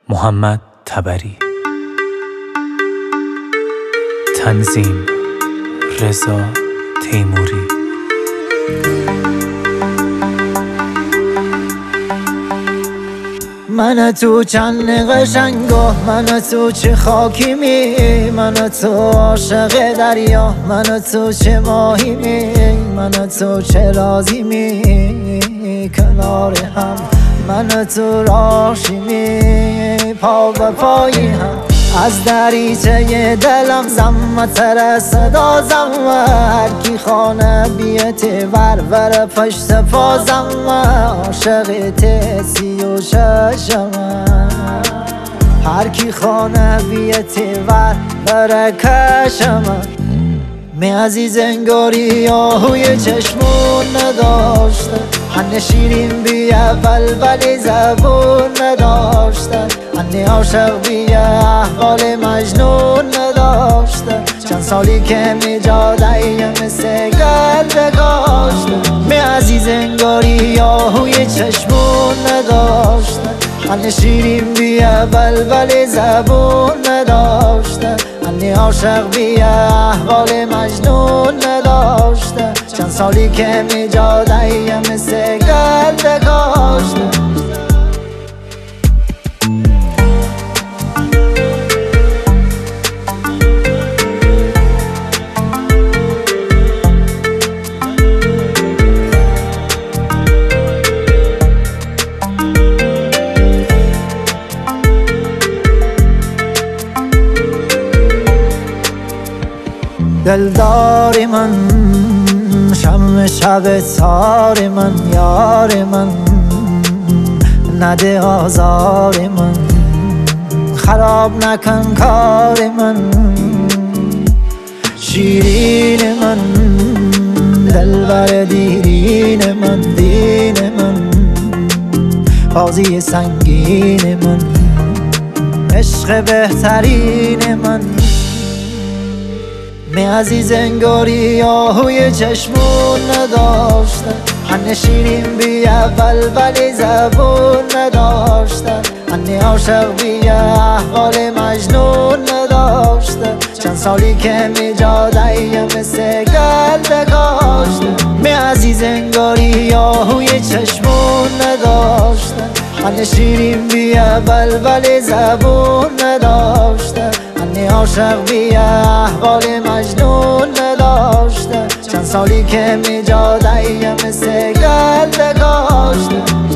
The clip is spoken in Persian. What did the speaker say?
محمد تبری. تنظیم رضا تیموری. من تو چند قشنگا، من تو چه خاکی می، من تو عاشق دریا، من تو چه ماهی می، من تو چه رازی می کنار هم، من تو راشی می پا به پایی هم. از دریچه دلم زمتر صدا زم، هر کی خانه بیتی ور پشت پازم، عاشق تیسی و ششم، هر کی خانه بیتی ور کشم. می عزیز انگاری آهوی چشمون نداشته، هنه شیرین بی اول ولی زبون نداشته، هنه عاشق بی احوال مجنون نداشته. چند سالی که می جاده مثل گل داشته، می عزیز انگاری آهوی چشمون نداشته، هنه شیرین بی اول ولی زبون نداشته، هنه عاشق بی احوال مجنون نداشته. چند سالی که می جاده مثل گل داشته. دلدار من، شم شب تار من، یار من نده آزار من، خراب نکن کار من، شیرین من، دلبر دیرین من، دین من، بازی سنگین من، عشق بهترین من. می عزیز انگاری آهوی چشمون نداشته، هنه شیرین بی اول ولی زبون نداشته، هنه عاشق بی احوال مجنون نداشته. چند سالی که می جاده مثل گل داشته، می عزیز انگاری آهوی چشمون نداشته، هنه شیرین بی اول ولی زبون نداشته، هنه عاشق بی احوال مجنون نداشته. چند سالی که می جاده مثل گل داشته.